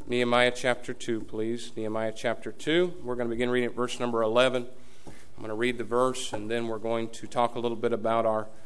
Nehemiah chapter 2, please. Nehemiah chapter 2. We're going to begin reading at verse number 11. I'm going to read the verse, and then we're going to talk a little bit about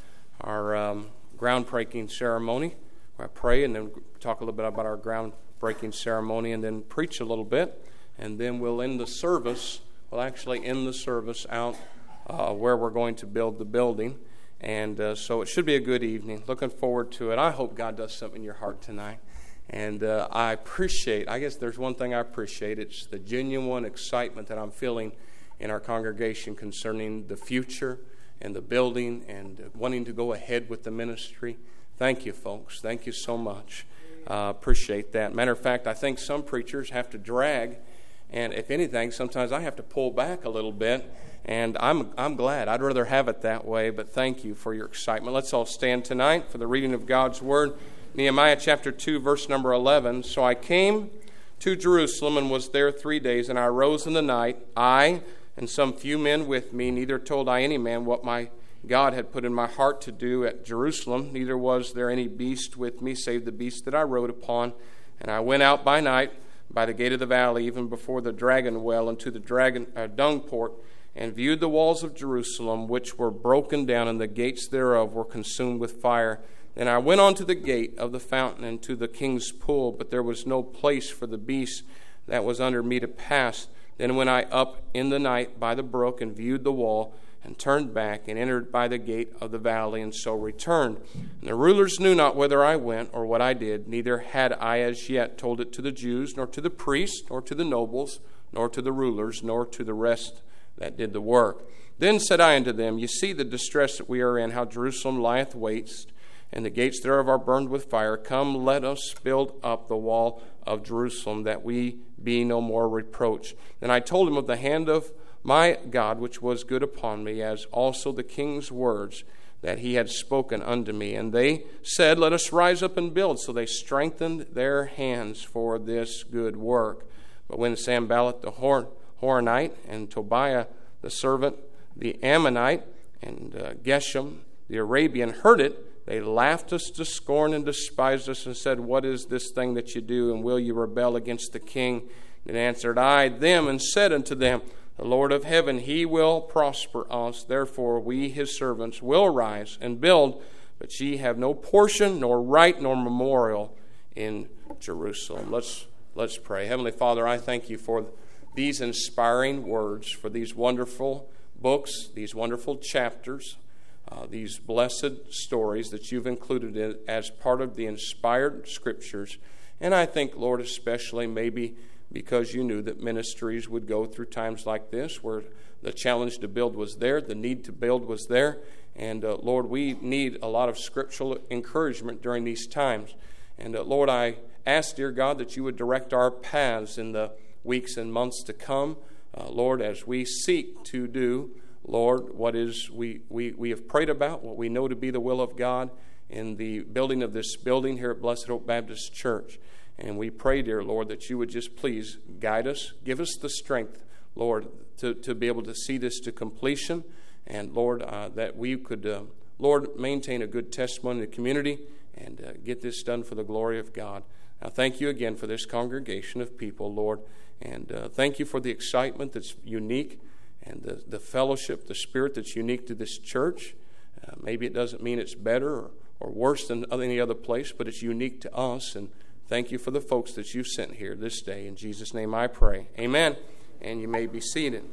our groundbreaking ceremony. I pray, and then talk a little bit about our groundbreaking ceremony, and then preach a little bit, and then we'll end the service. We'll actually end the service out where we're going to build the building. And so it should be a good evening. Looking forward to it. I hope God does something in your heart tonight. And I guess there's one thing I appreciate. It's the genuine excitement that I'm feeling in our congregation concerning the future and the building and wanting to go ahead with the ministry. Thank you, folks. Thank you so much. Appreciate that. Matter of fact, I think some preachers have to drag, and if anything, sometimes I have to pull back a little bit. And I'm glad. I'd rather have it that way, but thank you for your excitement. Let's all stand tonight for the reading of God's Word. Nehemiah chapter 2, verse number 11. So I came to Jerusalem and was there 3 days, and I arose in the night, I and some few men with me. Neither told I any man what my God had put in my heart to do at Jerusalem. Neither was there any beast with me, save the beast that I rode upon. And I went out by night by the gate of the valley, even before the dragon well, into the dung port, and viewed the walls of Jerusalem, which were broken down, and the gates thereof were consumed with fire. Then I went on to the gate of the fountain and to the king's pool, but there was no place for the beast that was under me to pass. Then went I up in the night by the brook, and viewed the wall, and turned back, and entered by the gate of the valley, and so returned. And the rulers knew not whither I went, or what I did, neither had I as yet told it to the Jews, nor to the priests, nor to the nobles, nor to the rulers, nor to the rest that did the work. Then said I unto them, Ye see the distress that we are in, how Jerusalem lieth waste, and the gates thereof are burned with fire. Come, let us build up the wall of Jerusalem, that we be no more reproached. Then I told him of the hand of my God, which was good upon me, as also the king's words that he had spoken unto me. And they said, Let us rise up and build. So they strengthened their hands for this good work. But when Sanballat the Horonite, and Tobiah the servant, the Ammonite, and Geshem the Arabian heard it, they laughed us to scorn and despised us, and said, What is this thing that you do, and will you rebel against the king? And answered I them, and said unto them, The Lord of heaven, he will prosper us. Therefore we his servants will rise and build, but ye have no portion, nor right, nor memorial in Jerusalem. Let's pray. Heavenly Father, I thank you for these inspiring words, for these wonderful books, these wonderful chapters, these blessed stories that you've included as part of the inspired scriptures. And I think, Lord, especially maybe because you knew that ministries would go through times like this, where the challenge to build was there, the need to build was there. And Lord, we need a lot of scriptural encouragement during these times. And Lord, I ask, dear God, that you would direct our paths in the weeks and months to come, Lord, as we seek to do, Lord, what is we have prayed about, what we know to be the will of God in the building of this building here at Blessed Hope Baptist Church. And we pray, dear Lord, that you would just please guide us, give us the strength, Lord, to be able to see this to completion, and Lord, that we could, Lord, maintain a good testimony in the community and get this done for the glory of God. Now, thank you again for this congregation of people, Lord, and thank you for the excitement that's unique and the fellowship, the spirit that's unique to this church. Maybe it doesn't mean it's better or worse than any other place, but it's unique to us, and thank you for the folks that you've sent here this day. In Jesus' name I pray. Amen. And you may be seated.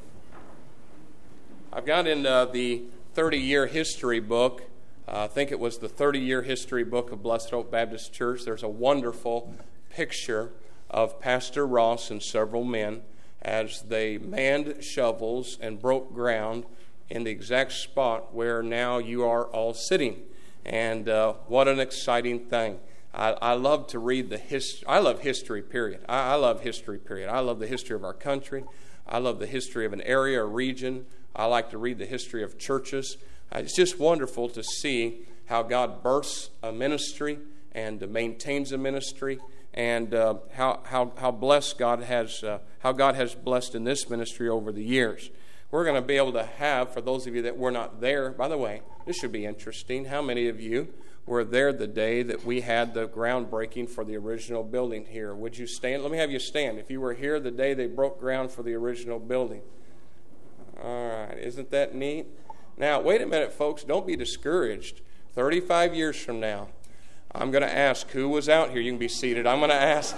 I've got in the 30-year history book, I think it was the 30-year history book of Blessed Hope Baptist Church. There's a wonderful picture of Pastor Ross and several men as they manned shovels and broke ground in the exact spot where now you are all sitting. And what an exciting thing. I love to read the history. I love history, period. I love history, period. I love the history of our country. I love the history of an area or region. I like to read the history of churches. It's just wonderful to see how God births a ministry and maintains a ministry, and how blessed God has, how God has blessed in this ministry over the years. We're going to be able to have, for those of you that were not there, by the way, this should be interesting. How many of you were there the day that we had the groundbreaking for the original building here. Would you stand? Let me have you stand. If you were here the day they broke ground for the original building. All right. Isn't that neat? Now, wait a minute, folks. Don't be discouraged. 35 years from now, I'm going to ask who was out here. You can be seated. I'm going to ask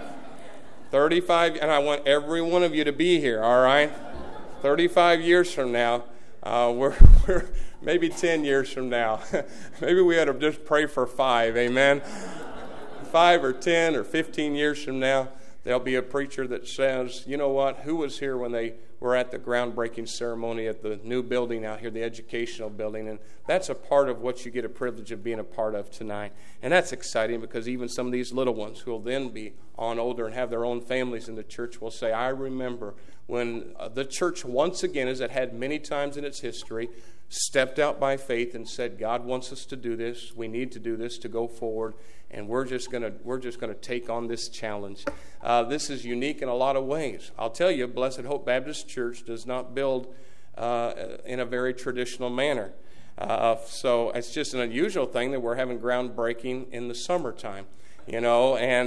35, and I want every one of you to be here, all right? 35 years from now, we're maybe 10 years from now. Maybe we ought to just pray for 5, amen? 5 or 10 or 15 years from now, there'll be a preacher that says, you know what, who was here when they were at the groundbreaking ceremony at the new building out here, the educational building? And that's a part of what you get a privilege of being a part of tonight. And that's exciting because even some of these little ones who will then be on older and have their own families in the church will say, I remember when the church once again, as it had many times in its history, stepped out by faith and said, God wants us to do this. We need to do this to go forward, and we're just going to take on this challenge. This is unique in a lot of ways. I'll tell you, Blessed Hope Baptist Church does not build in a very traditional manner. So it's just an unusual thing that we're having groundbreaking in the summertime. And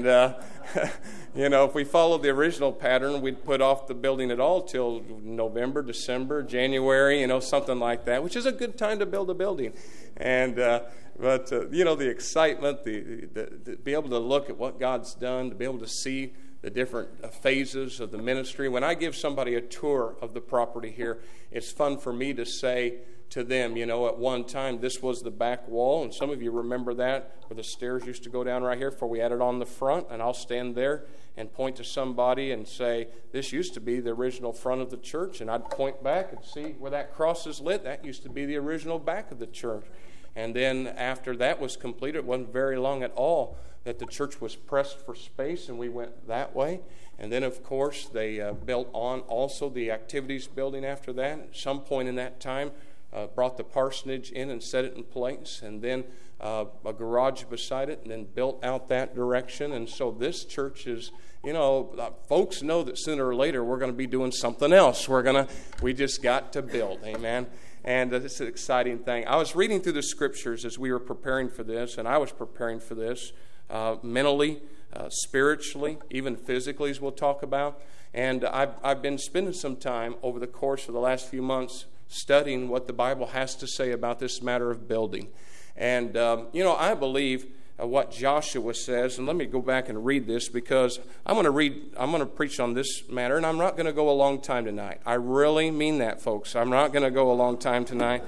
if we followed the original pattern, we'd put off the building at all till November, December, January, something like that, which is a good time to build a building. And but the excitement, the be able to look at what God's done, to be able to see the different phases of the ministry. When I give somebody a tour of the property here, it's fun for me to say to them, at one time this was the back wall, and some of you remember that, where the stairs used to go down right here before we added on the front, and I'll stand there and point to somebody and say, this used to be the original front of the church, and I'd point back and see where that cross is lit. That used to be the original back of the church. And then after that was completed, it wasn't very long at all that the church was pressed for space, and we went that way. And then, of course, they built on also the activities building after that. At some point in that time, brought the parsonage in and set it in place, and then a garage beside it, and then built out that direction. And so this church is, folks know that sooner or later we're going to be doing something else. We just got to build, amen. And it's an exciting thing. I was reading through the scriptures as we were preparing for this, and I was preparing for this mentally, spiritually, even physically, as we'll talk about. And I've been spending some time over the course of the last few months studying what the Bible has to say about this matter of building. And, I believe what Joshua says, and let me go back and read this, because I'm going to preach on this matter, and I'm not going to go a long time tonight. I really mean that, folks. I'm not going to go a long time tonight.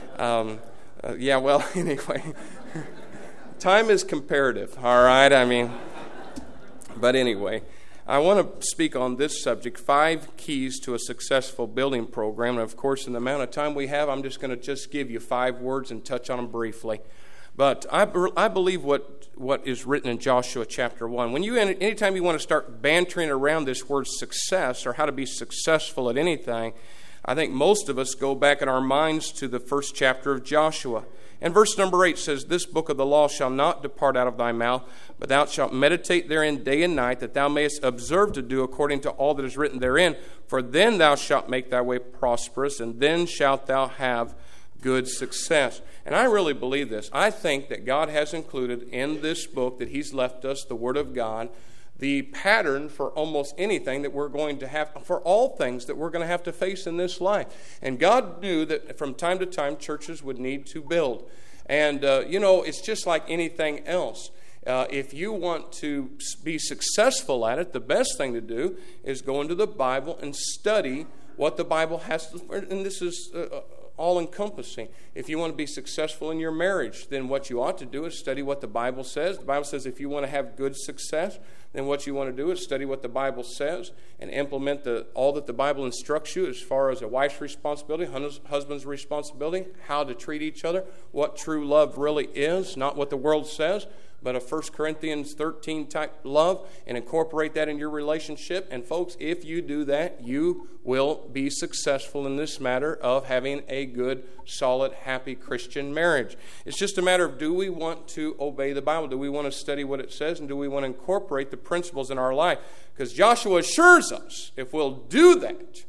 Anyway, time is comparative, all right? But anyway, I want to speak on this subject, 5 keys to a successful building program. And of course, in the amount of time we have, I'm just going to give you 5 words and touch on them briefly. But I believe what is written in Joshua chapter 1. Anytime you want to start bantering around this word success or how to be successful at anything, I think most of us go back in our minds to the first chapter of Joshua. And verse number 8 says, This book of the law shall not depart out of thy mouth, but thou shalt meditate therein day and night, that thou mayest observe to do according to all that is written therein. For then thou shalt make thy way prosperous, and then shalt thou have good success. And I really believe this. I think that God has included in this book that He's left us, the Word of God, the pattern for almost anything that we're going to have, for all things that we're going to have to face in this life. And God knew that from time to time churches would need to build. And, it's just like anything else. If you want to be successful at it, the best thing to do is go into the Bible and study what the Bible has to, and this is all-encompassing. If you want to be successful in your marriage, then what you ought to do is study what the Bible says. The Bible says if you want to have good success, then what you want to do is study what the Bible says and implement all that the Bible instructs you as far as a wife's responsibility, husband's responsibility, how to treat each other, what true love really is, not what the world says, but a 1 Corinthians 13 type love, and incorporate that in your relationship. And folks, if you do that, you will be successful in this matter of having a good, solid, happy Christian marriage. It's just a matter of, do we want to obey the Bible? Do we want to study what it says? And do we want to incorporate the principles in our life? Because Joshua assures us, if we'll do that,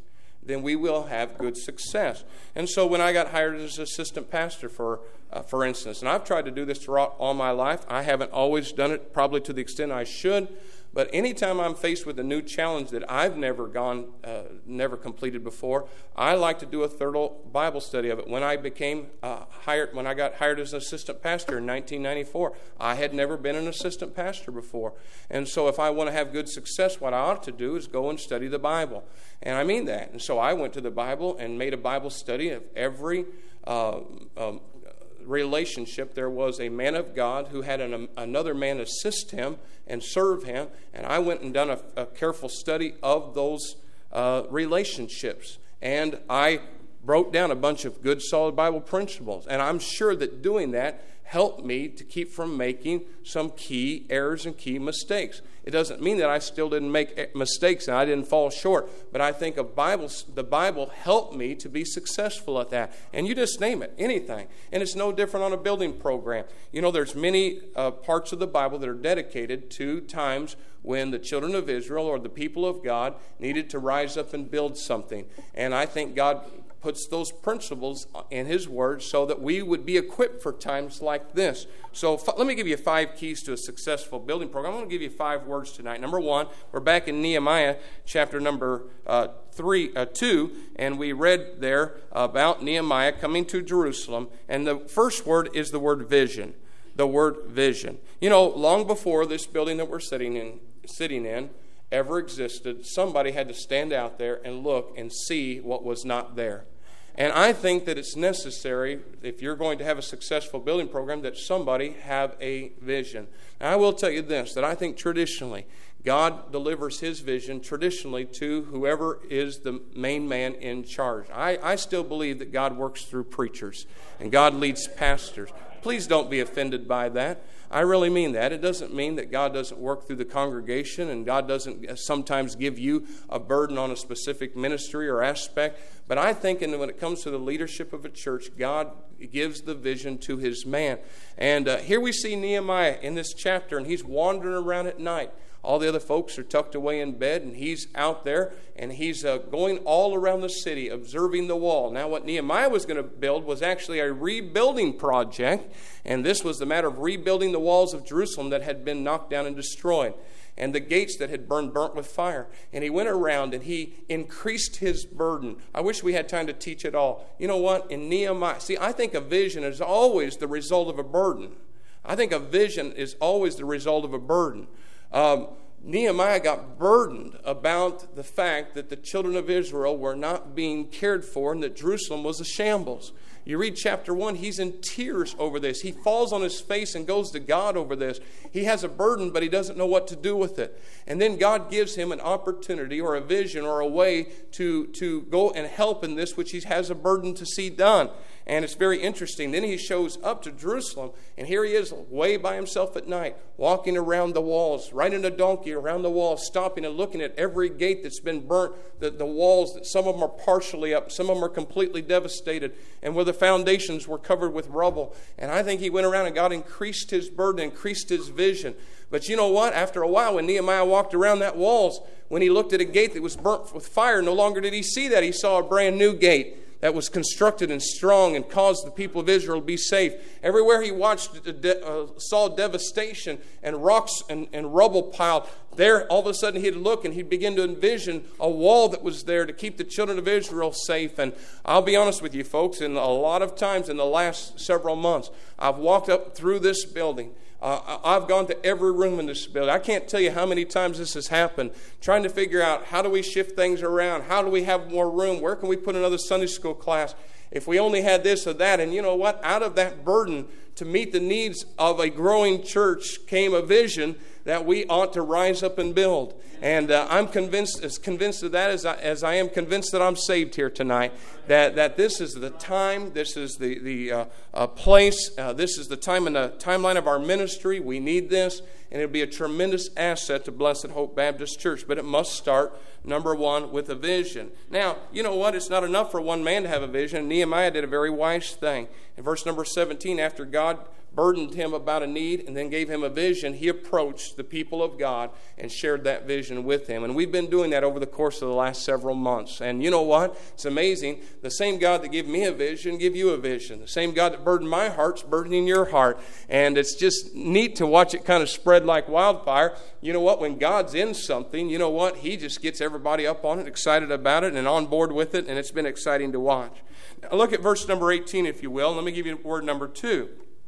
then we will have good success. And so when I got hired as assistant pastor, for instance, and I've tried to do this throughout all my life. I haven't always done it probably to the extent I should, but anytime I'm faced with a new challenge that I've never completed before, I like to do a thorough Bible study of it. When I got hired as an assistant pastor in 1994, I had never been an assistant pastor before. And so if I want to have good success, what I ought to do is go and study the Bible. And I mean that. And so I went to the Bible and made a Bible study of every relationship. There was a man of God who had another man assist him and serve him, and I went and done a careful study of those relationships, and I wrote down a bunch of good solid Bible principles, and I'm sure that doing that helped me to keep from making some key errors and key mistakes. It doesn't mean that I still didn't make mistakes and I didn't fall short, but I think the Bible helped me to be successful at that. And you just name it, anything. And it's no different on a building program. You know, there's many parts of the Bible that are dedicated to times when the children of Israel or the people of God needed to rise up and build something. And I think God puts those principles in His Word so that we would be equipped for times like this. So let me give you 5 keys to a successful building program. I'm going to give you 5 words tonight. Number 1, we're back in Nehemiah chapter number 2, and we read there about Nehemiah coming to Jerusalem. And the first word is the word vision. The word vision. You know, long before this building that we're sitting in ever existed, somebody had to stand out there and look and see what was not there. And I think that it's necessary, if you're going to have a successful building program, that somebody have a vision. And I will tell you this, that I think traditionally, God delivers His vision traditionally to whoever is the main man in charge. I still believe that God works through preachers and God leads pastors. Please don't be offended by that. I really mean that. It doesn't mean that God doesn't work through the congregation and God doesn't sometimes give you a burden on a specific ministry or aspect. But I think when it comes to the leadership of a church, God gives the vision to His man. And here we see Nehemiah in this chapter, and he's wandering around at night. All the other folks are tucked away in bed, and he's out there, and he's going all around the city, observing the wall. Now, what Nehemiah was going to build was actually a rebuilding project, and this was the matter of rebuilding the walls of Jerusalem that had been knocked down and destroyed, and the gates that had burnt with fire. And he went around, and he increased his burden. I wish we had time to teach it all. You know what? In Nehemiah, see, I think a vision is always the result of a burden. I think a vision is always the result of a burden. Nehemiah got burdened about the fact that the children of Israel were not being cared for and that Jerusalem was a shambles. You read chapter 1, he's in tears over this. He falls on his face and goes to God over this. He has a burden, but he doesn't know what to do with it. And then God gives him an opportunity or a vision or a way to go and help in this which he has a burden to see done. And it's very interesting. Then he shows up to Jerusalem, and here he is way by himself at night, walking around the walls, riding a donkey around the walls, stopping and looking at every gate that's been burnt, the walls, that some of them are partially up, some of them are completely devastated, and where the foundations were covered with rubble. And I think he went around and God increased his burden, increased his vision. But you know what? After a while, when Nehemiah walked around that walls, when he looked at a gate that was burnt with fire, no longer did he see that. He saw a brand new gate that was constructed and strong and caused the people of Israel to be safe. Everywhere he watched, saw devastation and rocks and rubble piled. There, all of a sudden, he'd look and he'd begin to envision a wall that was there to keep the children of Israel safe. And I'll be honest with you, folks, in a lot of times in the last several months, I've walked up through this building. I've gone to every room in this building. I can't tell you how many times this has happened, trying to figure out how do we shift things around? How do we have more room? Where can we put another Sunday school class? If we only had this or that. And you know what? Out of that burden to meet the needs of a growing church came a vision that we ought to rise up and build. And I'm as convinced of that as I am convinced that I'm saved here tonight. That this is the time, this is the place, this is the time in the timeline of our ministry. We need this, and it'll be a tremendous asset to Blessed Hope Baptist Church. But it must start, number 1, with a vision. Now, you know what? It's not enough for one man to have a vision. Nehemiah did a very wise thing. In verse number 17, after God burdened him about a need and then gave him a vision, he approached the people of God and shared that vision with him. And we've been doing that over the course of the last several months. And you know what? It's amazing. The same God that gave me a vision, give you a vision. The same God that burdened my heart's burdening your heart. And it's just neat to watch it kind of spread like wildfire. You know what? When God's in something, you know what? He just gets everybody up on it, excited about it, and on board with it. And it's been exciting to watch. Now look at verse number 18, if you will. Let me give you word number 2.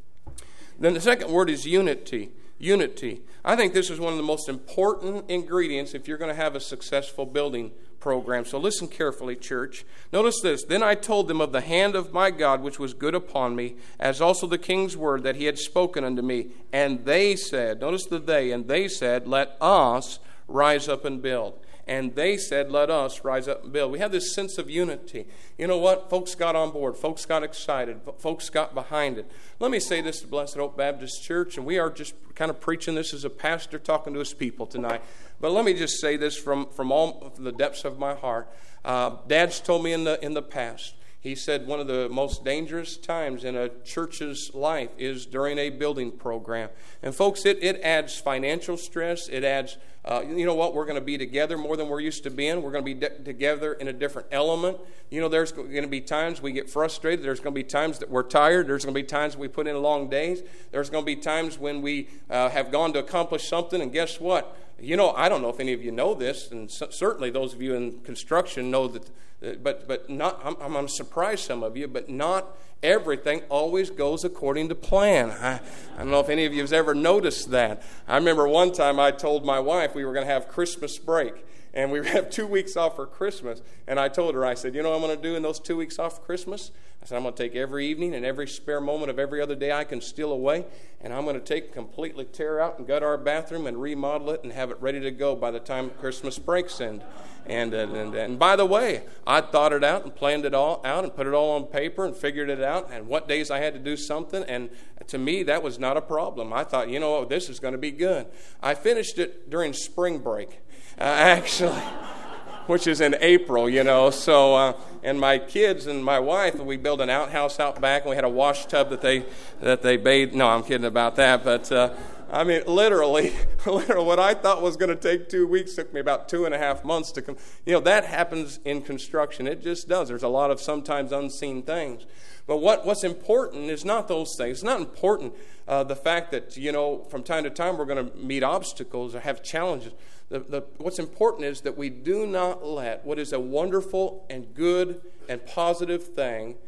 Then the second word is unity. Unity. I think this is one of the most important ingredients if you're going to have a successful building program. So listen carefully, church. Notice this. Then I told them of the hand of my God which was good upon me, as also the king's word that he had spoken unto me. And they said, notice the they, and they said, let us rise up and build. And they said, let us rise up and build. We have this sense of unity. You know what? Folks got on board. Folks got excited. Folks got behind it. Let me say this to Blessed Hope Baptist Church, and we are just kind of preaching this as a pastor talking to his people tonight. But let me just say this from the depths of my heart. Dad's told me in the past, he said one of the most dangerous times in a church's life is during a building program. And folks, it adds financial stress. It adds, you know what, we're going to be together more than we're used to being. We're going to be together in a different element. You know, there's going to be times we get frustrated. There's going to be times that we're tired. There's going to be times we put in long days. There's going to be times when we have gone to accomplish something, and guess what? You know, I don't know if any of you know this, and certainly those of you in construction know that, but not. I'm going to surprise some of you, but not everything always goes according to plan. I don't know if any of you have ever noticed that. I remember one time I told my wife we were going to have Christmas break, and we have 2 weeks off for Christmas. And I told her, I said, you know what I'm going to do in those 2 weeks off for Christmas? I said, I'm going to take every evening and every spare moment of every other day I can steal away, and I'm going to completely tear out and gut our bathroom and remodel it and have it ready to go by the time Christmas breaks end. And by the way, I thought it out and planned it all out and put it all on paper and figured it out and what days I had to do something. And to me, that was not a problem. I thought, you know, this is going to be good. I finished it during spring break, actually, which is in April, you know. So, and my kids and my wife, we built an outhouse out back, and we had a wash tub that they bathed. No, I'm kidding about that, but I mean, literally, what I thought was going to take 2 weeks took me about 2.5 months to come. You know, that happens in construction. It just does. There's a lot of sometimes unseen things. But what's important is not those things. It's not important the fact that, you know, from time to time we're going to meet obstacles or have challenges. What's important is that we do not let what is a wonderful and good and positive thing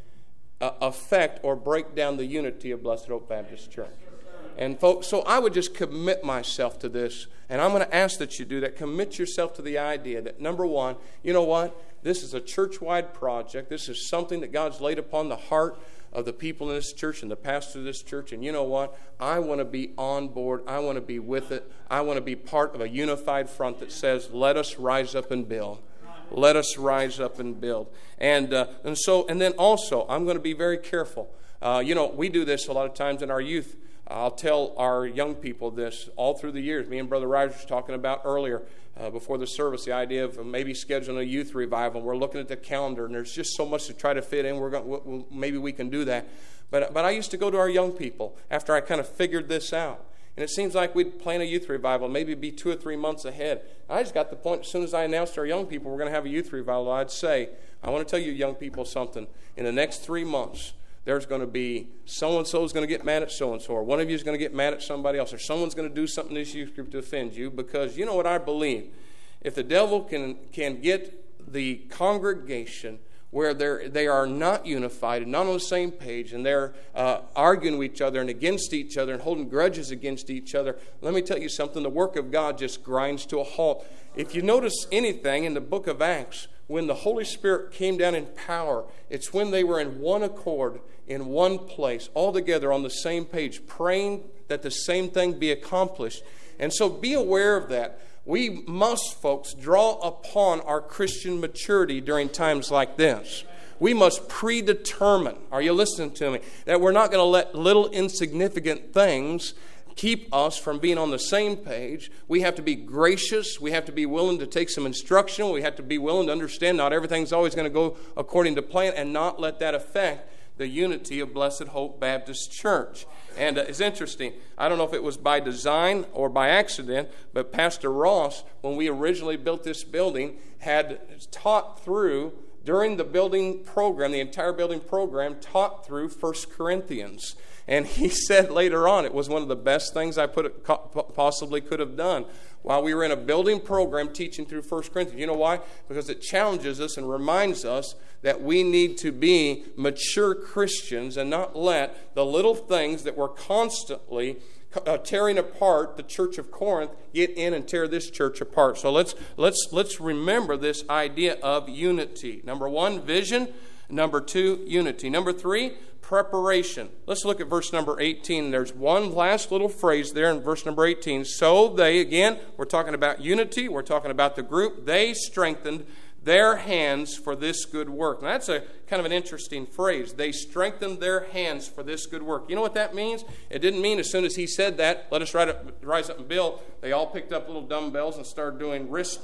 affect or break down the unity of Blessed Hope Baptist Church. And folks, so I would just commit myself to this, and I'm going to ask that you do that. Commit yourself to the idea that, number one, you know what? This is a church-wide project. This is something that God's laid upon the heart of the people in this church and the pastor of this church. And you know what? I want to be on board. I want to be with it. I want to be part of a unified front that says, let us rise up and build. Let us rise up and build. And then also, I'm going to be very careful. You know, we do this a lot of times in our youth. I'll tell our young people this all through the years. Me and Brother Rogers were talking about earlier before the service, the idea of maybe scheduling a youth revival. We're looking at the calendar, and there's just so much to try to fit in. Maybe we can do that. But I used to go to our young people after I kind of figured this out. And it seems like we'd plan a youth revival, maybe be 2 or 3 months ahead. I just got the point, as soon as I announced to our young people we're going to have a youth revival, I'd say, I want to tell you young people something. In the next 3 months, there's going to be so-and-so is going to get mad at so-and-so, or one of you is going to get mad at somebody else, or someone's going to do something in this youth group to offend you, because you know what I believe? If the devil can get the congregation where they are not unified and not on the same page, and they're arguing with each other and against each other and holding grudges against each other, let me tell you something, the work of God just grinds to a halt. If you notice anything in the book of Acts, when the Holy Spirit came down in power, it's when they were in one accord, in one place, all together on the same page, praying that the same thing be accomplished. And so be aware of that. We must, folks, draw upon our Christian maturity during times like this. We must predetermine, are you listening to me, that we're not going to let little insignificant things keep us from being on the same page. We have to be gracious. We have to be willing to take some instruction. We have to be willing to understand not everything's always going to go according to plan, and not let that affect the unity of Blessed Hope Baptist Church. And it's interesting. I don't know if it was by design or by accident, but Pastor Ross, when we originally built this building, had taught through, during the building program, the entire building program, taught through 1 Corinthians. And he said later on, it was one of the best things I possibly could have done while we were in a building program teaching through 1 Corinthians. You know why? Because it challenges us and reminds us that we need to be mature Christians and not let the little things that were constantly tearing apart the church of Corinth get in and tear this church apart. So let's remember this idea of unity. Number 1, vision. Number 2, unity. Number 3, preparation. Let's look at verse number 18. There's one last little phrase there in verse number 18. So they, again, we're talking about unity. We're talking about the group. They strengthened their hands for this good work. Now, that's a kind of an interesting phrase. They strengthened their hands for this good work. You know what that means? It didn't mean as soon as he said that, let us rise up and build, they all picked up little dumbbells and started doing wrist,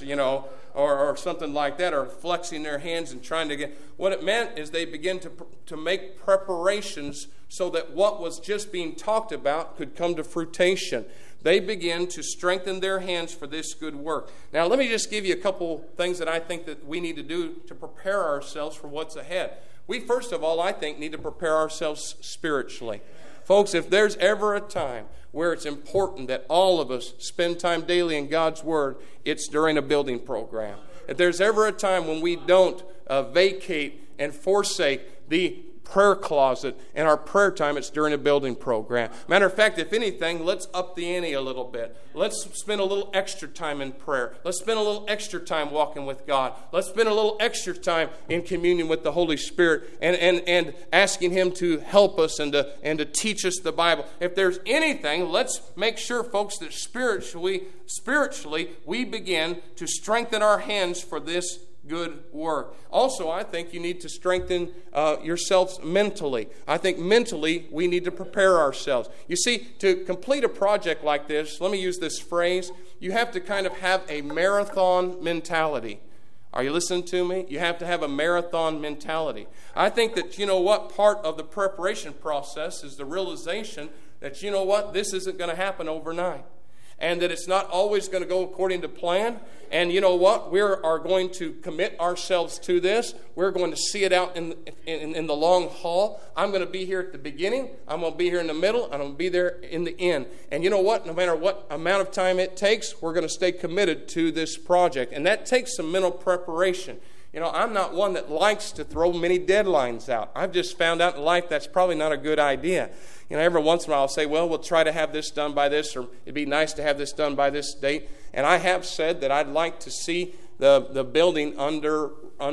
or something like that, or flexing their hands and trying to get. What it meant is they began to make preparations so that what was just being talked about could come to fruition. They begin to strengthen their hands for this good work. Now, let me just give you a couple things that I think that we need to do to prepare ourselves for what's ahead. We, first of all, I think, need to prepare ourselves spiritually. Folks, if there's ever a time where it's important that all of us spend time daily in God's Word, it's during a building program. If there's ever a time when we don't vacate and forsake the prayer closet and our prayer time, it's during a building program. Matter of fact, if anything, let's up the ante a little bit. Let's spend a little extra time in prayer. Let's spend a little extra time walking with God. Let's spend a little extra time in communion with the Holy Spirit and asking Him to help us and to teach us the Bible. If there's anything, let's make sure, folks, that spiritually we begin to strengthen our hands for this good work. Also, I think you need to strengthen yourselves mentally. I think mentally we need to prepare ourselves. You see, to complete a project like this, let me use this phrase, you have to kind of have a marathon mentality. Are you listening to me? You have to have a marathon mentality. I think that, part of the preparation process is the realization that, this isn't going to happen overnight. And that it's not always going to go according to plan. And you know what? We are going to commit ourselves to this. We're going to see it out in the long haul. I'm going to be here at the beginning. I'm going to be here in the middle. And I'm going to be there in the end. And you know what? No matter what amount of time it takes, we're going to stay committed to this project. And that takes some mental preparation. I'm not one that likes to throw many deadlines out. I've just found out in life that's probably not a good idea. Every once in a while I'll say, well, we'll try to have this done by this, or it'd be nice to have this done by this date. And I have said that I'd like to see the building under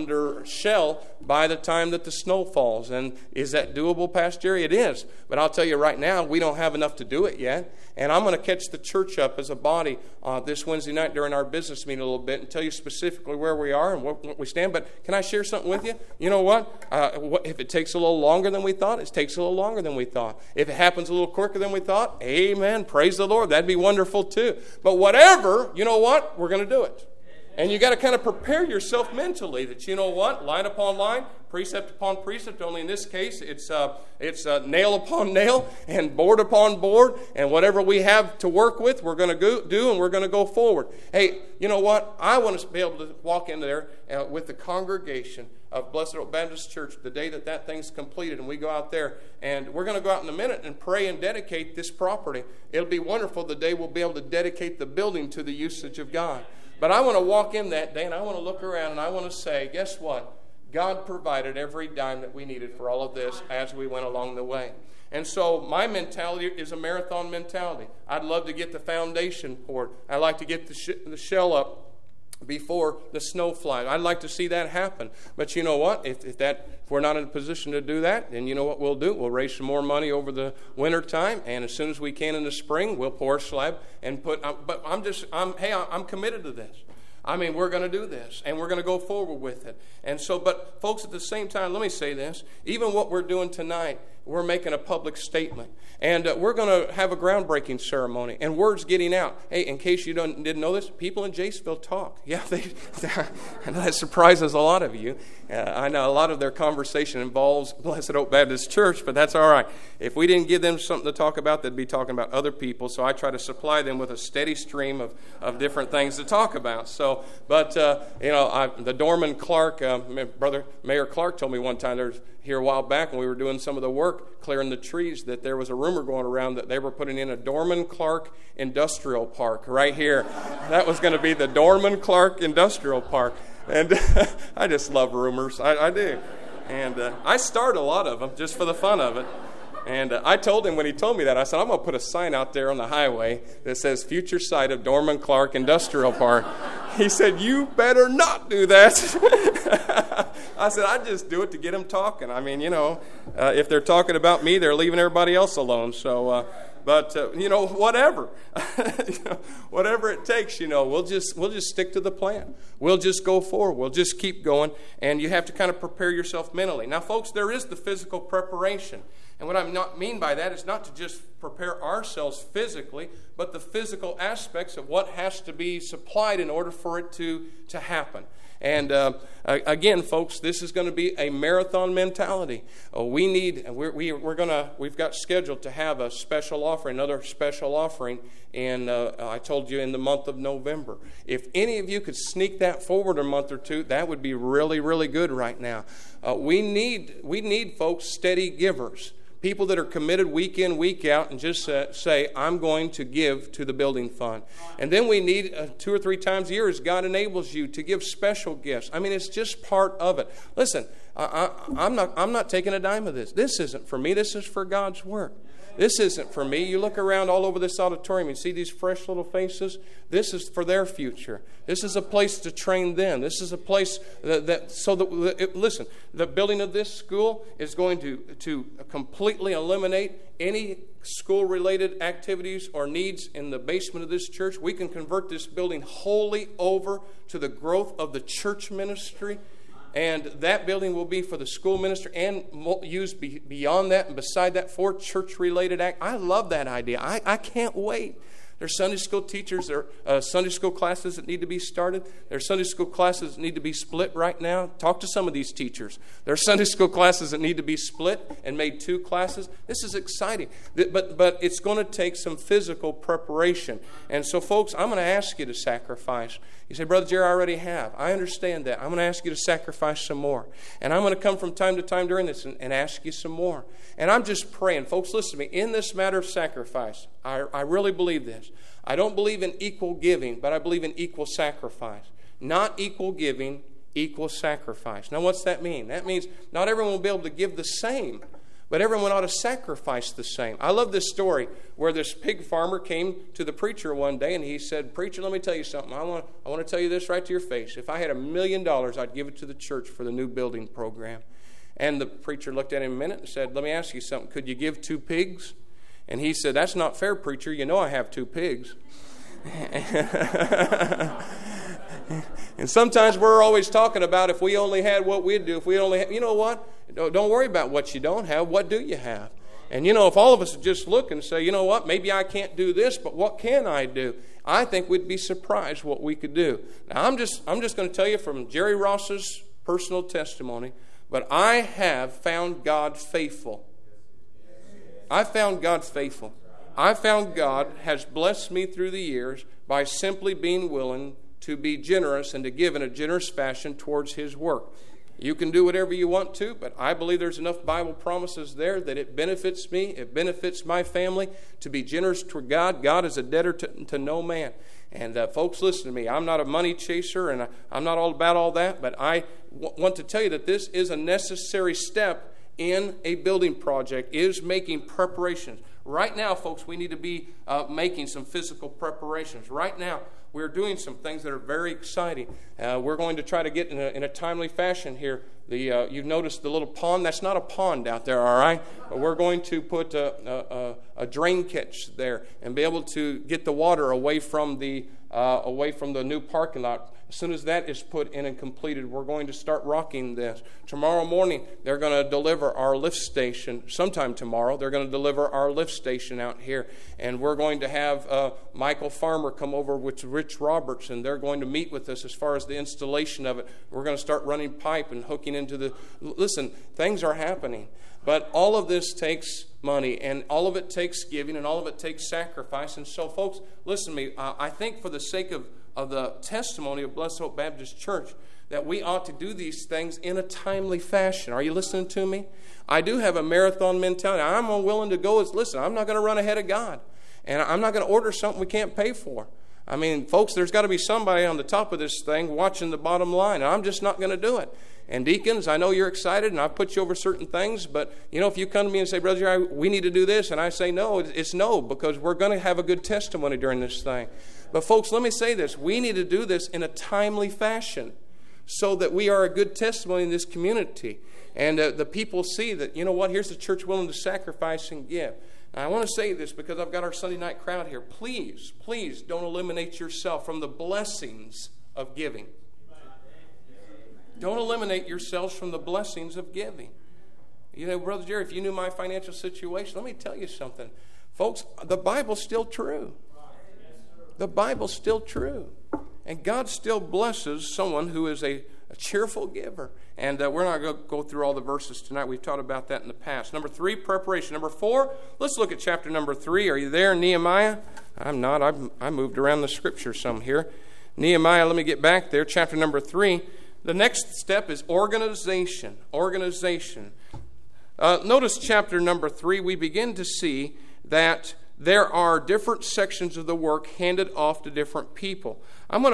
shell by the time that the snow falls. And is that doable, Pastor Jerry? It is. But I'll tell you right now, we don't have enough to do it yet. And I'm going to catch the church up as a body this Wednesday night during our business meeting a little bit and tell you specifically where we are and what we stand. But can I share something with you? You know what? If it takes a little longer than we thought, it takes a little longer than we thought. If it happens a little quicker than we thought, amen, praise the Lord. That'd be wonderful too. But whatever, you know what? We're going to do it. And you got to kind of prepare yourself mentally that, line upon line, precept upon precept. Only in this case, it's nail upon nail and board upon board. And whatever we have to work with, we're going to do and we're going to go forward. Hey, you know what? I want to be able to walk in there with the congregation of Blessed Hope Baptist Church the day that thing's completed, and we go out there, and we're going to go out in a minute and pray and dedicate this property. It'll be wonderful the day we'll be able to dedicate the building to the usage of God. But I want to walk in that day, and I want to look around, and I want to say, guess what? God provided every dime that we needed for all of this as we went along the way. And so my mentality is a marathon mentality. I'd love to get the foundation poured. I'd like to get the shell up before the snow flies. I'd like to see that happen. But you know what? If we're not in a position to do that, then you know what we'll do? We'll raise some more money over the winter time, and as soon as we can in the spring, we'll pour a slab and put. But I'm committed to this. We're going to do this, and we're going to go forward with it. And so, but folks, at the same time, let me say this. Even what we're doing tonight, we're making a public statement. And we're going to have a groundbreaking ceremony. And word's getting out. Hey, in case you didn't know this, people in Jaceville talk. Yeah, I know that surprises a lot of you. I know a lot of their conversation involves Blessed Oak Baptist Church, but that's all right. If we didn't give them something to talk about, they'd be talking about other people. So I try to supply them with a steady stream of different things to talk about. So, but the Dorman Clark, Brother Mayor Clark told me one time here a while back when we were doing some of the work clearing the trees that there was a rumor going around that they were putting in a Dorman Clark Industrial Park right here. That was going to be the Dorman Clark Industrial Park. And I just love rumors. I do. And I start a lot of them just for the fun of it. And I told him when he told me that, I said, I'm going to put a sign out there on the highway that says future site of Dorman Clark Industrial Park. He said, you better not do that. I said, I just do it to get them talking. I mean, if they're talking about me, they're leaving everybody else alone. So, whatever. Whatever it takes, we'll just stick to the plan. We'll just go forward. We'll just keep going. And you have to kind of prepare yourself mentally. Now, folks, there is the physical preparation. And what I mean by that is not to just prepare ourselves physically, but the physical aspects of what has to be supplied in order for it to happen. And again, folks, this is going to be a marathon mentality. We've got scheduled to have a special offering, another special offering, and I told you in the month of November. If any of you could sneak that forward a month or two, that would be really, really good right now. We need folks, steady givers. People that are committed week in, week out, and just say, I'm going to give to the building fund. And then we need 2 or 3 times a year as God enables you to give special gifts. I mean, it's just part of it. Listen, I'm not taking a dime of this. This isn't for me. This is for God's work. This isn't for me. You look around all over this auditorium and see these fresh little faces. This is for their future. This is a place to train them. This is a place listen, the building of this school is going to completely eliminate any school-related activities or needs in the basement of this church. We can convert this building wholly over to the growth of the church ministry. And that building will be for the school ministry and used beyond that and beside that for church-related act. I love that idea. I can't wait. There's Sunday school teachers. There are Sunday school classes that need to be started. There's Sunday school classes that need to be split right now. Talk to some of these teachers. There are Sunday school classes that need to be split and made 2 classes. This is exciting. But it's going to take some physical preparation. And so, folks, I'm going to ask you to sacrifice. You say, Brother Jerry, I already have. I understand that. I'm going to ask you to sacrifice some more. And I'm going to come from time to time during this and ask you some more. And I'm just praying. Folks, listen to me. In this matter of sacrifice, I really believe this. I don't believe in equal giving, but I believe in equal sacrifice. Not equal giving, equal sacrifice. Now, what's that mean? That means not everyone will be able to give the same, but everyone ought to sacrifice the same. I love this story where this pig farmer came to the preacher one day and he said, Preacher, let me tell you something. I want to tell you this right to your face. If I had $1 million, I'd give it to the church for the new building program. And the preacher looked at him a minute and said, Let me ask you something. Could you give 2 pigs? And he said, That's not fair, preacher. You know I have 2 pigs. And sometimes we're always talking about if we only had what we'd do. If we only had, you know what? Don't worry about what you don't have. What do you have? And, if all of us just look and say, you know what? Maybe I can't do this, but what can I do? I think we'd be surprised what we could do. Now, I'm just going to tell you from Jerry Ross's personal testimony, but I have found God faithful. I found God faithful. I found God has blessed me through the years by simply being willing to be generous and to give in a generous fashion towards His work. You can do whatever you want to, but I believe there's enough Bible promises there that it benefits me, it benefits my family to be generous toward God. God is a debtor to no man. And folks, listen to me. I'm not a money chaser, and I'm not all about all that, but I want to tell you that this is a necessary step in a building project, is making preparations. Right now, folks, we need to be making some physical preparations. Right now, we're doing some things that are very exciting. We're going to try to get in a timely fashion here. You've noticed the little pond? That's not a pond out there, all right? We're going to put a drain catch there and be able to get the water away from the new parking lot. As soon as that is put in and completed, we're going to start rocking this. Tomorrow morning, they're going to deliver our lift station. Sometime tomorrow, they're going to deliver our lift station out here. And we're going to have Michael Farmer come over with Rich Roberts, and they're going to meet with us as far as the installation of it. We're going to start running pipe and hooking into the... Listen, things are happening. But all of this takes money, and all of it takes giving, and all of it takes sacrifice. And so, folks, listen to me. I think for the sake of the testimony of Blessed Hope Baptist Church, that we ought to do these things in a timely fashion. Are you listening to me? I do have a marathon mentality. I'm willing to go. Listen, I'm not going to run ahead of God. And I'm not going to order something we can't pay for. I mean, folks, there's got to be somebody on the top of this thing watching the bottom line. And I'm just not going to do it. And deacons, I know you're excited, and I've put you over certain things. But, if you come to me and say, Brother Jerry, we need to do this, and I say no, it's no, because we're going to have a good testimony during this thing. But folks, let me say this. We need to do this in a timely fashion so that we are a good testimony in this community. And the people see that, here's the church willing to sacrifice and give. Now, I want to say this because I've got our Sunday night crowd here. Please, please don't eliminate yourself from the blessings of giving. Don't eliminate yourselves from the blessings of giving. Brother Jerry, if you knew my financial situation, let me tell you something. Folks, the Bible's still true. The Bible's still true. And God still blesses someone who is a cheerful giver. And we're not going to go through all the verses tonight. We've taught about that in the past. Number 3, preparation. Number 4, let's look at chapter number 3. Are you there, Nehemiah? I'm not. I moved around the scripture some here. Nehemiah, let me get back there. Chapter number 3. The next step is organization. Organization. Notice chapter number 3. We begin to see that there are different sections of the work handed off to different people.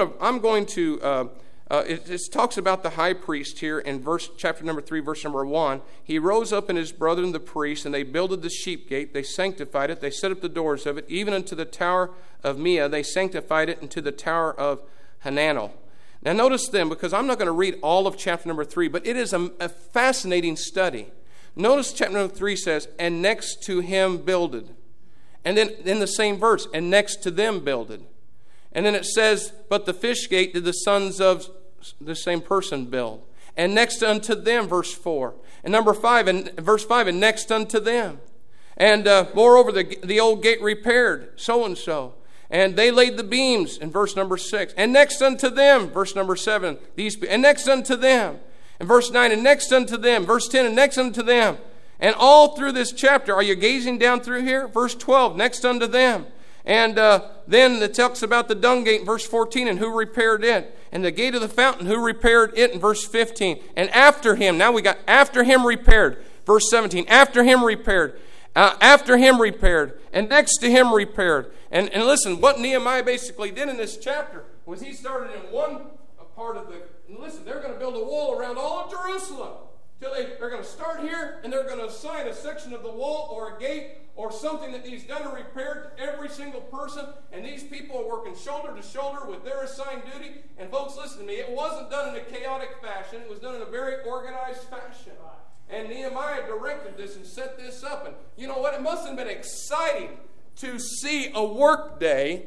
It talks about the high priest here in chapter number 3, verse number 1. He rose up and his brethren the priests, and they builded the sheep gate. They sanctified it. They set up the doors of it. Even unto the tower of Meah, they sanctified it, into the tower of Hananel. Now notice then, because I'm not going to read all of chapter number 3, but it is a fascinating study. Notice chapter number 3 says, and next to him builded. And then in the same verse, and next to them builded. And then it says, but the fish gate did the sons of the same person build. And next unto them, verse 4. And number 5, and verse 5, and next unto them. And moreover, the old gate repaired, so-and-so. And they laid the beams, in verse number 6. And next unto them, verse number 7. And next unto them. And verse 9, and next unto them. Verse 10, and next unto them. And all through this chapter, are you gazing down through here? Verse 12, next unto them. And then it talks about the dung gate in verse 14, and who repaired it. And the gate of the fountain, who repaired it in verse 15. And after him, now we got after him repaired. Verse 17, after him repaired. After him repaired. And next to him repaired. And listen, what Nehemiah basically did in this chapter was he started in one part of listen, they're going to build a wall around all of Jerusalem. They're going to start here, and they're going to assign a section of the wall or a gate or something that needs done or repaired to every single person. And these people are working shoulder to shoulder with their assigned duty. And folks, listen to me. It wasn't done in a chaotic fashion. It was done in a very organized fashion. And Nehemiah directed this and set this up. And you know what? It must have been exciting to see a work day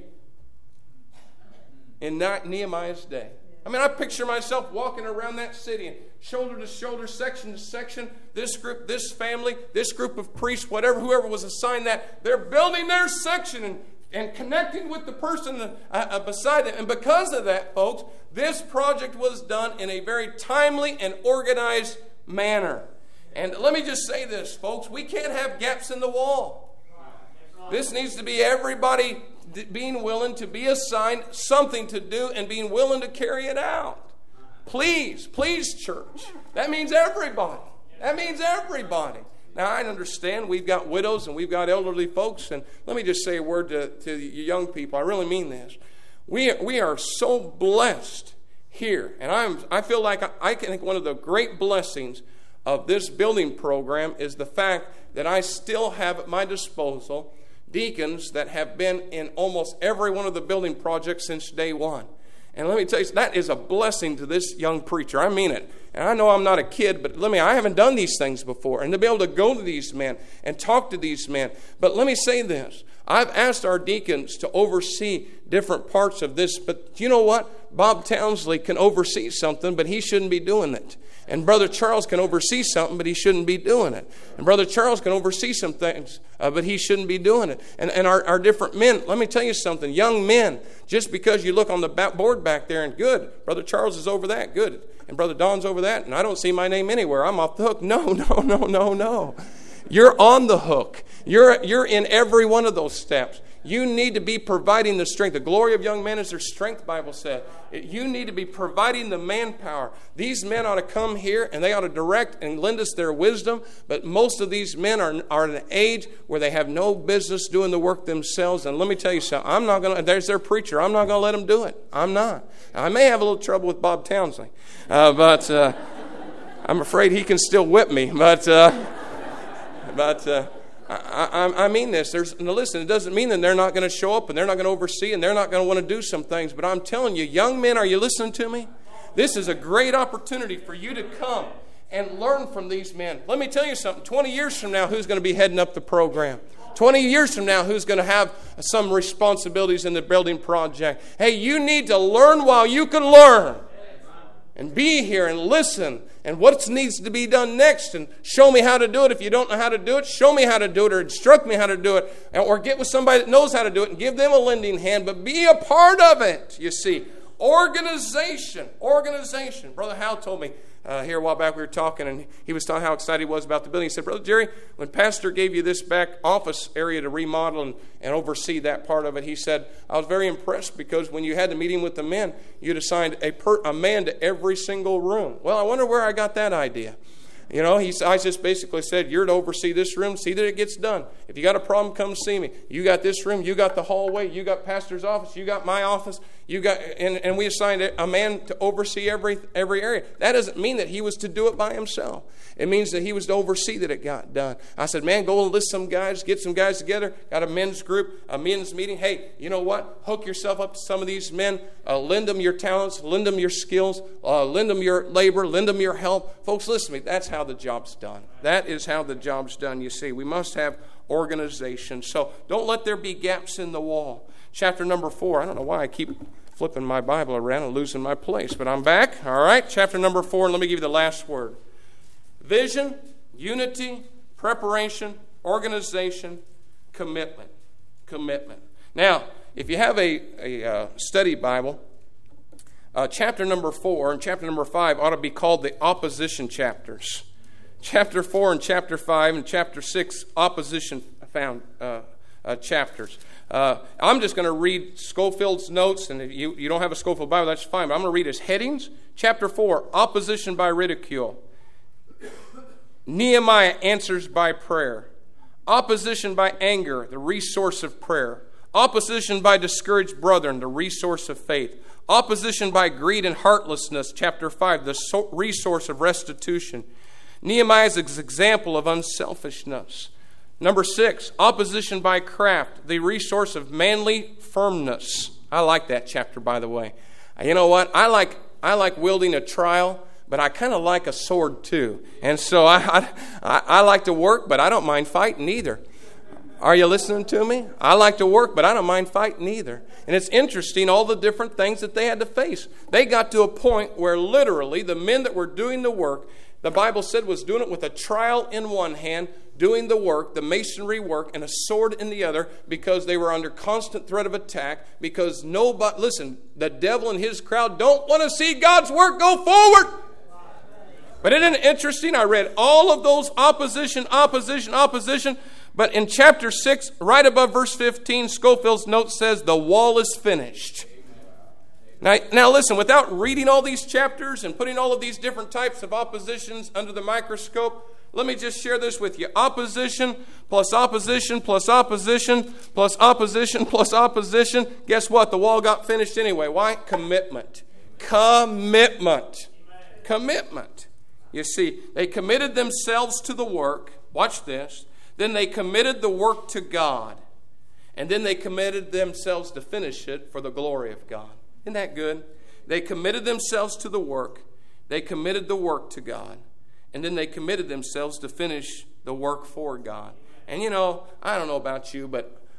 in Nehemiah's day. I mean, I picture myself walking around that city and shoulder to shoulder, section to section, this group, this family, this group of priests, whoever was assigned that, they're building their section and connecting with the person beside them. And because of that, folks, this project was done in a very timely and organized manner. And let me just say this, folks, we can't have gaps in the wall. This needs to be everybody being willing to be assigned something to do and being willing to carry it out. Please, church. That means everybody. That means everybody. Now, I understand we've got widows and we've got elderly folks, and let me just say a word to you young people. I really mean this. We are so blessed here, and I feel like I think one of the great blessings of this building program is the fact that I still have at my disposal deacons that have been in almost every one of the building projects since day one. And let me tell you, that is a blessing to this young preacher. I mean it. And I know I'm not a kid, but I haven't done these things before. And to be able to go to these men and talk to these men. But let me say this. I've asked our deacons to oversee different parts of this, but you know what? Bob Townsley can oversee something, but he shouldn't be doing it. And Brother Charles can oversee something, but he shouldn't be doing it. And Brother Charles can oversee some things, but he shouldn't be doing it. And our different men, let me tell you something. Young men, just because you look on the board back there and good, Brother Charles is over that, good. And Brother Don's over that, and I don't see my name anywhere. I'm off the hook. No. You're on the hook. You're in every one of those steps. You need to be providing the strength. The glory of young men is their strength, Bible said. You need to be providing the manpower. These men ought to come here and they ought to direct and lend us their wisdom. But most of these men are in an age where they have no business doing the work themselves. And let me tell you something. There's their preacher. I'm not going to let them do it. I'm not. I may have a little trouble with Bob Townsley. But I'm afraid he can still whip me. But I mean this. Listen, it doesn't mean that they're not going to show up and they're not going to oversee and they're not going to want to do some things. But I'm telling you, young men, are you listening to me? This is a great opportunity for you to come and learn from these men. Let me tell you something. 20 years from now, who's going to be heading up the program? 20 years from now, who's going to have some responsibilities in the building project? Hey, you need to learn while you can learn. And be here and listen. And what needs to be done next. And show me how to do it. If you don't know how to do it, show me how to do it. Or instruct me how to do it. Or get with somebody that knows how to do it and give them a lending hand. But be a part of it, you see. Organization. Brother Hal told me here a while back, we were talking, and he was talking how excited he was about the building. He said, Brother Jerry, when Pastor gave you this back office area to remodel and oversee that part of it, he said, I was very impressed because when you had the meeting with the men, you'd assigned a man to every single room. Well, I wonder where I got that idea. You know, I just basically said, you're to oversee this room, see that it gets done. If you got a problem, come see me. You got this room, you got the hallway, you got pastor's office, you got my office, and we assigned a man to oversee every area. That doesn't mean that he was to do it by himself. It means that he was to oversee that it got done. I said, man, go enlist some guys, get some guys together, got a men's group, a men's meeting. Hey, you know what? Hook yourself up to some of these men, lend them your talents, lend them your skills, lend them your labor, lend them your help. Folks, listen to me, that's how the job's done. That is how the job's done, you see. We must have organization. So don't let there be gaps in the wall. Chapter number 4. I don't know why I keep flipping my Bible around and losing my place, but I'm back. All right, chapter number 4, and let me give you the last word. Vision, unity, preparation, organization, commitment. Now, if you have a study Bible, chapter number 4 and chapter number 5 ought to be called the opposition chapters. Chapter 4 and chapter 5 and chapter 6, opposition found chapters. I'm just going to read Scofield's notes, and if you don't have a Scofield Bible, that's fine, but I'm going to read his headings. Chapter 4, opposition by ridicule. Nehemiah answers by prayer. Opposition by anger, the resource of prayer. Opposition by discouraged brethren, the resource of faith. Opposition by greed and heartlessness, chapter 5, the resource of restitution. Nehemiah's example of unselfishness. Number 6, opposition by craft, the resource of manly firmness. I like that chapter, by the way. You know what? I like wielding a trowel, but I kind of like a sword too. And so I like to work, but I don't mind fighting either. Are you listening to me? I like to work, but I don't mind fighting either. And it's interesting, all the different things that they had to face. They got to a point where literally the men that were doing the work, the Bible said, was doing it with a trowel in one hand, doing the work, the masonry work, and a sword in the other, because they were under constant threat of attack, because nobody, listen, the devil and his crowd don't want to see God's work go forward. But isn't it interesting? I read all of those opposition, but in chapter 6, right above verse 15, Scofield's note says, the wall is finished. Now listen, without reading all these chapters and putting all of these different types of oppositions under the microscope, let me just share this with you. Opposition plus opposition plus opposition plus opposition plus opposition. Guess what? The wall got finished anyway. Why? Commitment. You see, they committed themselves to the work. Watch this. Then they committed the work to God. And then they committed themselves to finish it for the glory of God. Isn't that good? They committed themselves to the work. They committed the work to God. And then they committed themselves to finish the work for God. And you know, I don't know about you, but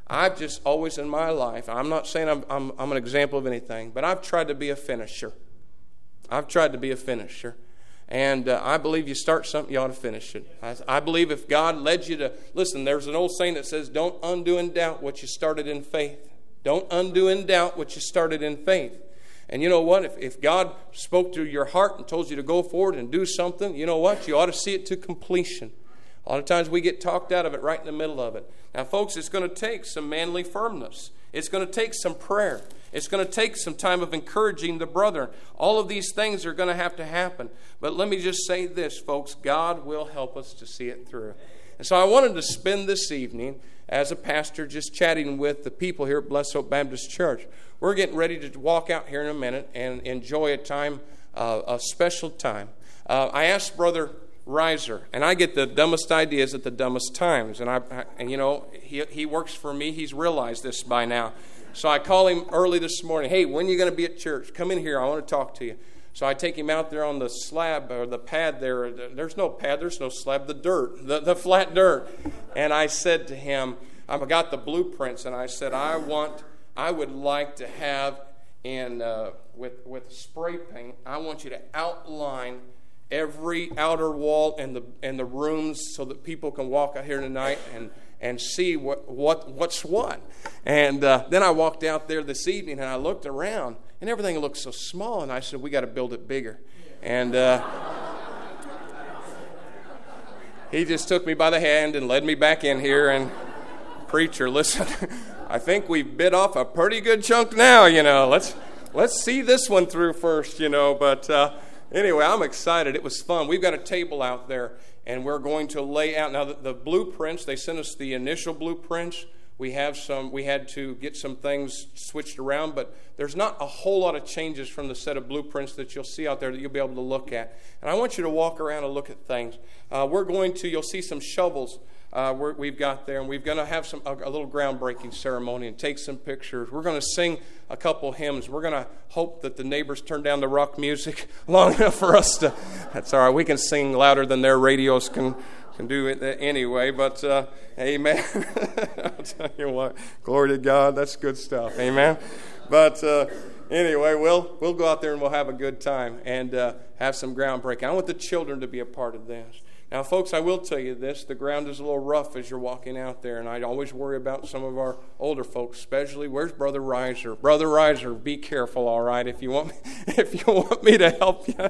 I've just always in my life, I'm not saying I'm an example of anything, but I've tried to be a finisher. I've tried to be a finisher. And I believe you start something, you ought to finish it. I believe if God led you to, listen, there's an old saying that says, don't undo in doubt what you started in faith. Don't undo in doubt what you started in faith. And you know what? If God spoke to your heart and told you to go forward and do something, you know what? You ought to see it to completion. A lot of times we get talked out of it right in the middle of it. Now, folks, it's going to take some manly firmness. It's going to take some prayer. It's going to take some time of encouraging the brethren. All of these things are going to have to happen. But let me just say this, folks. God will help us to see it through. And so I wanted to spend this evening as a pastor just chatting with the people here at Blessed Hope Baptist Church. We're getting ready to walk out here in a minute and enjoy a time, a special time. I asked Brother Reiser, and I get the dumbest ideas at the dumbest times. And you know, he works for me. He's realized this by now. So I call him early this morning. Hey, when are you going to be at church? Come in here. I want to talk to you. So I take him out there on the slab or the pad there. There's no pad. There's no slab. The dirt, the flat dirt. And I said to him, I've got the blueprints, and I said, I would like to have with spray paint. I want you to outline every outer wall and the rooms so that people can walk out here tonight and see what's what. And then I walked out there this evening and I looked around and everything looked so small, and I said, we got to build it bigger. And he just took me by the hand and led me back in here. And preacher, listen, I think we bit off a pretty good chunk now, you know. Let's see this one through first, you know. But anyway, I'm excited. It was fun. We've got a table out there, and we're going to lay out. Now, the blueprints, they sent us the initial blueprints. We had to get some things switched around, but there's not a whole lot of changes from the set of blueprints that you'll see out there that you'll be able to look at. And I want you to walk around and look at things. You'll see some shovels we've got there, and we're going to have a little groundbreaking ceremony and take some pictures. We're going to sing a couple hymns. We're going to hope that the neighbors turn down the rock music long enough for us to. That's all right. We can sing louder than their radios can do it anyway. But amen. I'll tell you what. Glory to God. That's good stuff. Amen. But anyway, we'll go out there and we'll have a good time and have some groundbreaking. I want the children to be a part of this. Now, folks, I will tell you this. The ground is a little rough as you're walking out there, and I always worry about some of our older folks, especially. Where's Brother Reiser? Brother Reiser, be careful, all right, if you want me to help you.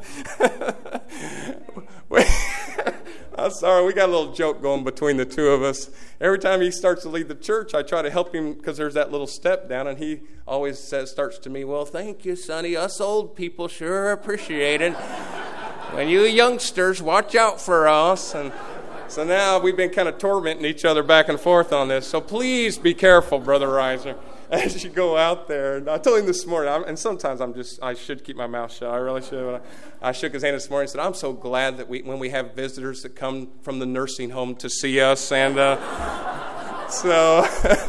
I'm sorry, we got a little joke going between the two of us. Every time he starts to lead the church, I try to help him because there's that little step down, and he always starts to me, well, thank you, Sonny. Us old people sure appreciate it. When you youngsters, watch out for us. And so now we've been kind of tormenting each other back and forth on this. So please be careful, Brother Reiser, as you go out there. And I told him this morning, and sometimes I should keep my mouth shut. I really should. I shook his hand this morning and said, I'm so glad that when we have visitors that come from the nursing home to see us. And so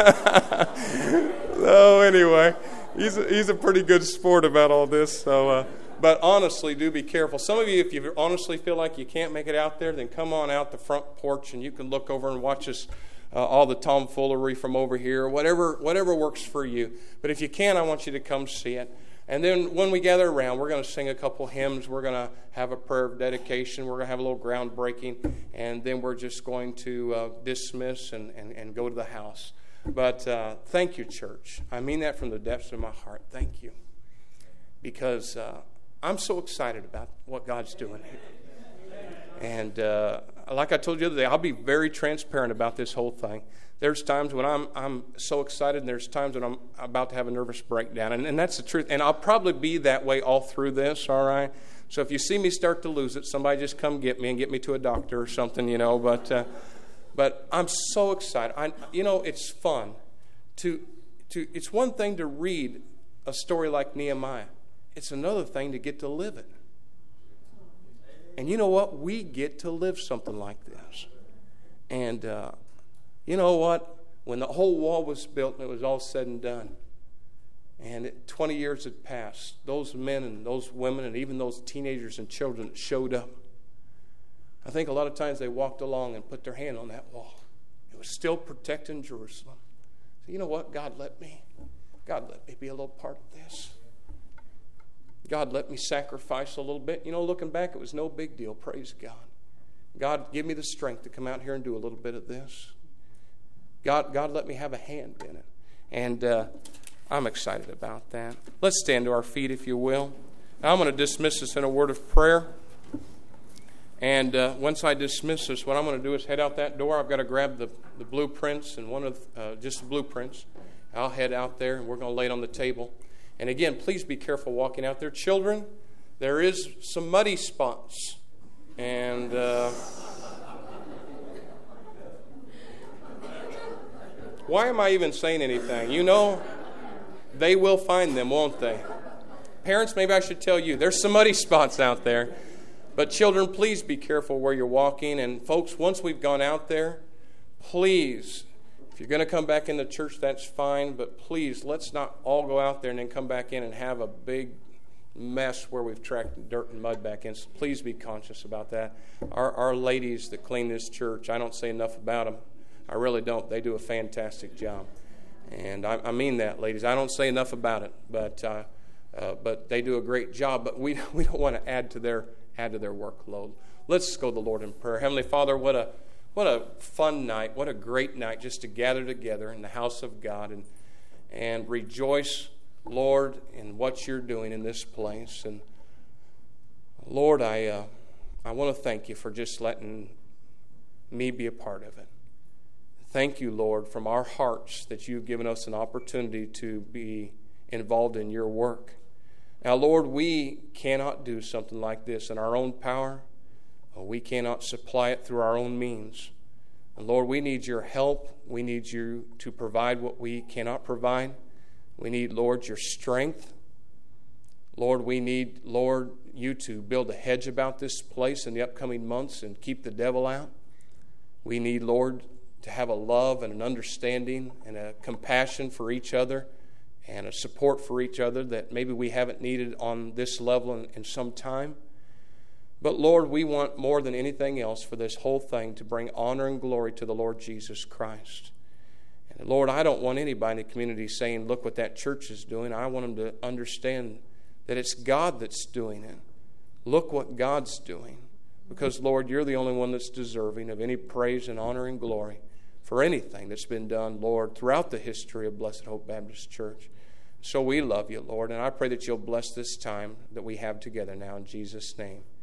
anyway, he's a pretty good sport about all this. So. But honestly, do be careful. Some of you, if you honestly feel like you can't make it out there, then come on out the front porch and you can look over and watch us, all the tomfoolery from over here, whatever works for you. But if you can, I want you to come see it. And then when we gather around, we're going to sing a couple hymns. We're going to have a prayer of dedication. We're going to have a little groundbreaking. And then we're just going to dismiss and go to the house. But thank you, church. I mean that from the depths of my heart. Thank you. Because I'm so excited about what God's doing here. And like I told you the other day, I'll be very transparent about this whole thing. There's times when I'm so excited, and there's times when I'm about to have a nervous breakdown. And that's the truth. And I'll probably be that way all through this, all right? So if you see me start to lose it, somebody just come get me and get me to a doctor or something, you know. But I'm so excited. It's fun. It's one thing to read a story like Nehemiah. It's another thing to get to live it. And you know what? We get to live something like this. And you know what? When the whole wall was built and it was all said and done, and 20 years had passed, those men and those women and even those teenagers and children that showed up, I think a lot of times they walked along and put their hand on that wall. It was still protecting Jerusalem. You know what? God, let me be a little part of this. God, let me sacrifice a little bit. Looking back, it was no big deal. Praise God. God, give me the strength to come out here and do a little bit of this. God, let me have a hand in it. And I'm excited about that. Let's stand to our feet, if you will. Now, I'm going to dismiss us in a word of prayer. And once I dismiss us, what I'm going to do is head out that door. I've got to grab the blueprints and one of just the blueprints. I'll head out there, and we're going to lay it on the table. And again, please be careful walking out there. Children, there is some muddy spots. And why am I even saying anything? They will find them, won't they? Parents, maybe I should tell you, there's some muddy spots out there. But children, please be careful where you're walking. And folks, once we've gone out there, please, if you're going to come back into church, that's fine. But please, let's not all go out there and then come back in and have a big mess where we've tracked dirt and mud back in. So please be conscious about that. Our ladies that clean this church, I don't say enough about them. I really don't. They do a fantastic job. And I mean that, ladies. I don't say enough about it. But they do a great job. But we don't want to add to their workload. Let's go to the Lord in prayer. Heavenly Father, what a fun night, what a great night just to gather together in the house of God and rejoice, Lord, in what you're doing in this place. And Lord, I want to thank you for just letting me be a part of it. Thank you, Lord, from our hearts that you've given us an opportunity to be involved in your work. Now, Lord, we cannot do something like this in our own power. We cannot supply it through our own means. And Lord, we need your help. We need you to provide what we cannot provide. We need, Lord, your strength. Lord, we need, Lord, you to build a hedge about this place in the upcoming months and keep the devil out. We need, Lord, to have a love and an understanding and a compassion for each other and a support for each other that maybe we haven't needed on this level in some time. But Lord, we want more than anything else for this whole thing to bring honor and glory to the Lord Jesus Christ. And Lord, I don't want anybody in the community saying, look what that church is doing. I want them to understand that it's God that's doing it. Look what God's doing. Because, Lord, you're the only one that's deserving of any praise and honor and glory for anything that's been done, Lord, throughout the history of Blessed Hope Baptist Church. So we love you, Lord, and I pray that you'll bless this time that we have together now in Jesus' name.